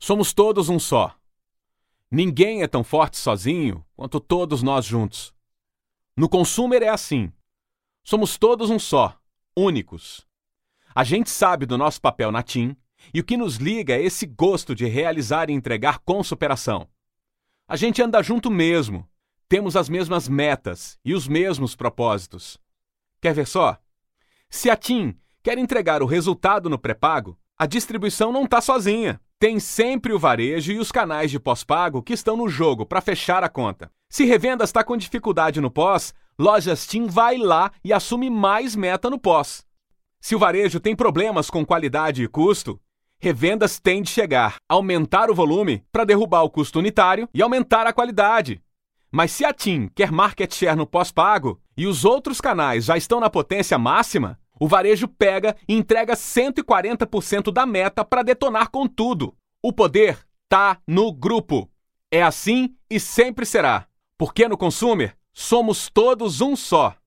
Somos todos um só. Ninguém é tão forte sozinho quanto todos nós juntos. No Consumer é assim. Somos todos um só, únicos. A gente sabe do nosso papel na TIM e o que nos liga é esse gosto de realizar e entregar com superação. A gente anda junto mesmo, temos as mesmas metas e os mesmos propósitos. Quer ver só? Se a TIM quer entregar o resultado no pré-pago, a distribuição não está sozinha. Tem sempre o varejo e os canais de pós-pago que estão no jogo para fechar a conta. Se Revendas está com dificuldade no pós, Lojas TIM vai lá e assume mais meta no pós. Se o varejo tem problemas com qualidade e custo, Revendas tem de chegar, aumentar o volume para derrubar o custo unitário e aumentar a qualidade. Mas se a TIM quer market share no pós-pago e os outros canais já estão na potência máxima, o varejo pega e entrega 140% da meta para detonar com tudo. O poder tá no grupo. É assim e sempre será. Porque no Consumer, somos todos um só.